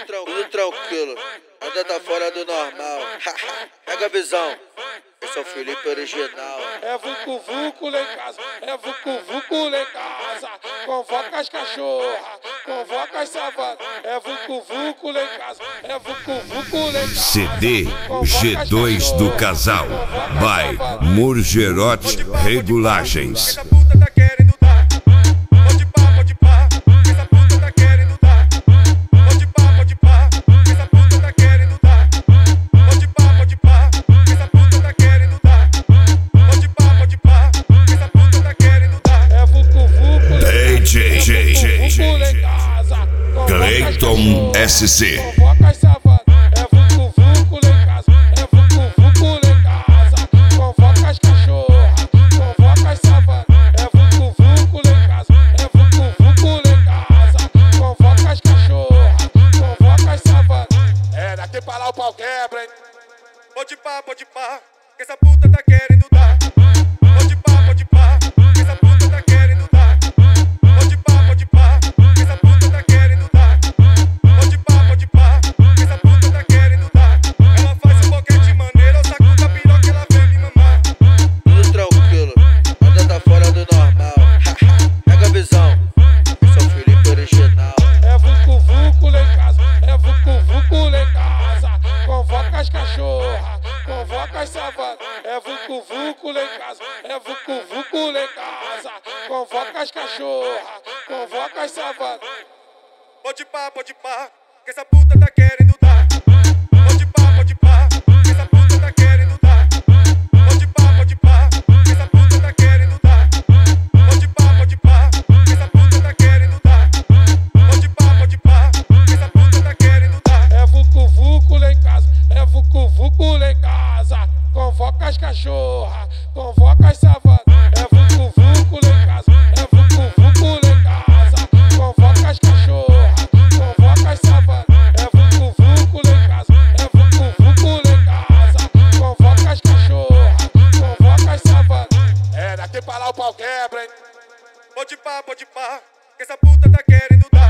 tudo tranquilo, nada tá fora do normal. Pega a visão, esse é o Felipe original. É vucu vucu lá em casa, é vucu vucu lá em casa. Convoca as cachorras, convoca as savanas. É vucu vucu lá em casa, é vucu vucu lá em casa. CD G2 do Casal by Murgerote Regulagens. Essa puta tá querendo dar. Pode pá, essa puta tá querendo dar. Pode pá, essa puta tá querendo dar. Pode pá, essa puta tá querendo dar. Pode pá, essa puta tá querendo dar. É vucu vucu DJ Clayton SC. convoca as savanas. É vucu vucu lá em casa, é vucu vucu lá em casa. Convoca as cachorras, convoca as savanas. É vucu vucu lá em casa, é vucu vucu lá em casa. Convoca as cachorras, convoca as savanas. É, daqui pra lá o pau quebra, hein? Pode pá, que essa puta tá querendo dar. Pode pá, que essa puta tá querendo dar. Pode pá, que essa puta tá querendo dar. Pode pá, que essa puta tá querendo dar. Ela faz um boquete maneiro, eu saco da piroca, ela vem me mamar. Tudo tranquilo, nada tá fora do normal. Pega a visão, esse é o Felipe original. É vucu vucu lá em casa, é vucu vucu lá em casa. Convoca as cachorras, convoca as savanas. É vucu vucu lá em casa, é vucu vucu lá em casa. Convoca as cachorras, convoca as savanas. Pode pá, que essa puta tá querendo dar. Pode pá, que essa puta tá querendo dar. Pode pá, que essa puta tá querendo dar. Pode pá, que essa puta tá querendo dar. Pode pá, que essa puta tá querendo dar. É vucu vucu lá em casa, é vucu vucu lá em casa. Convoca as cachorras, convoca as savanas. É vucu vucu lá em casa, é vucu vucu lá em casa. Convoca as cachorras, convoca as savanas. É vucu vucu lá em casa, é vucu vucu lá em casa. Convoca as cachorras, convoca as savanas. É, daqui pra lá o pau quebra, hein? Pode pá, que essa puta tá querendo dar.